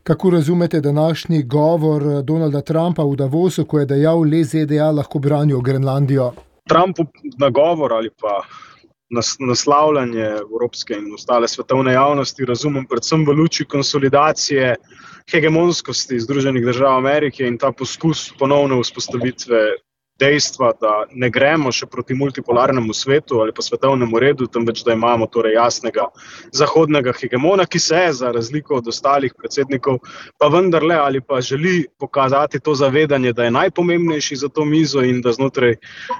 Kako razumete današnji govor Donalda Trumpa v Davosu, ko je dejal, le ZDA lahko branijo Grenlandijo? Trumpov nagovor ali pa naslavljanje evropske in ostale svetovne javnosti razumem predvsem v luči konsolidacije hegemonskosti Združenih držav Amerike in ta poskus ponovne vzpostavitve dejstva, da ne gremo še proti multipolarnemu svetu ali pa svetovnemu redu, temveč da imamo torej jasnega zahodnega hegemona, ki se za razliko od ostalih predsednikov pa vendarle ali pa želi pokazati to zavedanje, da je najpomembnejši za to mizo in da znotraj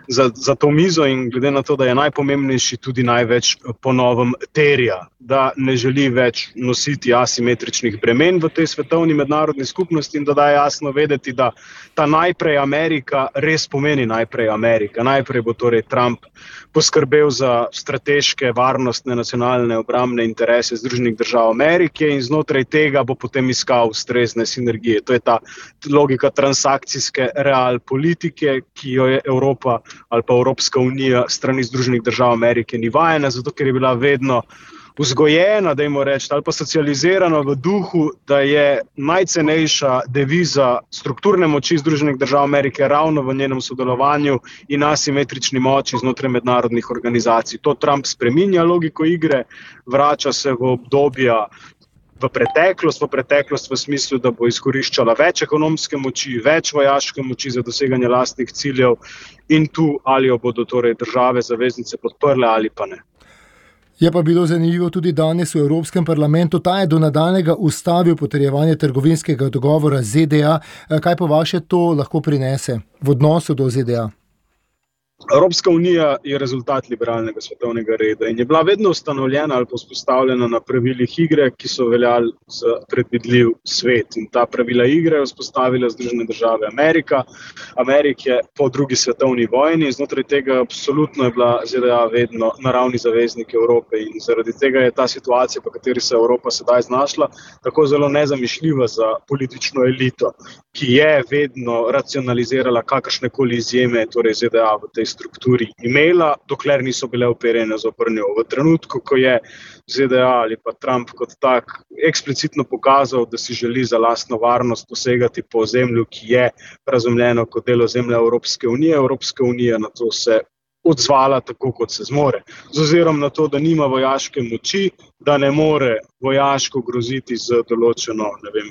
za to mizo in glede na to, da je najpomembnejši tudi največ po novem terja, da ne želi več nositi asimetričnih bremen v tej svetovni mednarodni skupnosti in da daje jasno vedeti, da ta najprej Amerika res pomeni najprej Amerika. Najprej bo torej Trump poskrbel za strateške, varnostne, nacionalne, obrambne interese Združenih držav Amerike in znotraj tega bo potem iskal ustrezne sinergije. To je ta logika transakcijske real politike, ki jo je Evropa ali pa Evropska unija strani Združenih držav Amerike ni vajena, zato ker je bila vedno vzgojena, dajmo reči, ali pa socializirana v duhu, da je najcenejša deviza strukturne moči Združenih držav Amerike ravno v njenem sodelovanju in asimetrični moči znotraj mednarodnih organizacij. To Trump spreminja logiko igre, vrača se v obdobja v preteklost v smislu, da bo izkoriščala več ekonomske moči, več vojaške moči za doseganje lastnih ciljev in tu ali jo bodo torej države zaveznice podprle ali pa ne. Je pa bilo zanimivo tudi danes v Evropskem parlamentu. Ta je do nadaljnjega ustavil potrjevanje trgovinskega dogovora z ZDA. Kaj po vaše to lahko prinese v odnosu do ZDA? Evropska unija je rezultat liberalnega svetovnega reda in je bila vedno ustanovljena ali vzpostavljena na pravilih igre, ki so veljali za predvidljiv svet. In ta pravila igre je vzpostavila Združene države Amerike po drugi svetovni vojni. Znotraj tega absolutno je bila ZDA vedno naravni zaveznik Evrope in zaradi tega je ta situacija, po kateri se Evropa sedaj znašla, tako zelo nezamišljiva za politično elito, ki je vedno racionalizirala kakršnekoli izjeme, torej ZDA v tej strukturi imela, dokler niso bile operjene zoper njo. V trenutku, ko je ZDA ali pa Trump kot tak eksplicitno pokazal, da si želi za lastno varnost posegati po ozemlju, ki je razumljeno kot del ozemlja Evropske unije, Evropska unija na to se odzvala tako, kot se zmore. Z ozirom na to, da nima vojaške moči, da ne more vojaško groziti z določeno,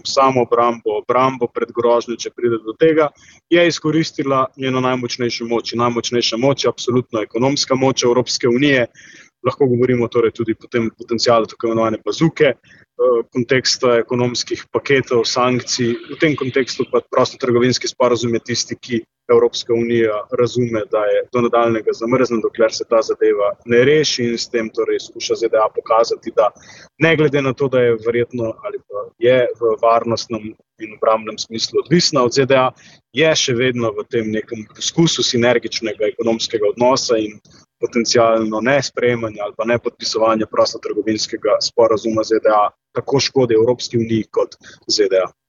obrambo pred grožnjo, če pride do tega, je izkoristila njeno najmočnejšo moč. Najmočnejša moč je absolutno ekonomska moč Evropske unije. Lahko govorimo torej tudi po tem potencialu tako imenovane bazuke, konteksta ekonomskih paketov, sankcij. V tem kontekstu pa prostotrgovinski sporazum je tisti, ki Evropska unija razume, da je do nadaljnjega zamrznen, dokler se ta zadeva ne reši in s tem torej skuša ZDA pokazati, da ne glede na to, da je verjetno ali pa je v varnostnem in obrambnem smislu odvisna od ZDA, je še vedno v tem nekem poskusu sinergičnega ekonomskega odnosa in potencialno nesprejemanje ali pa nepodpisovanje prostotrgovinskega sporazuma ZDA tako škodi Evropski uniji kot ZDA.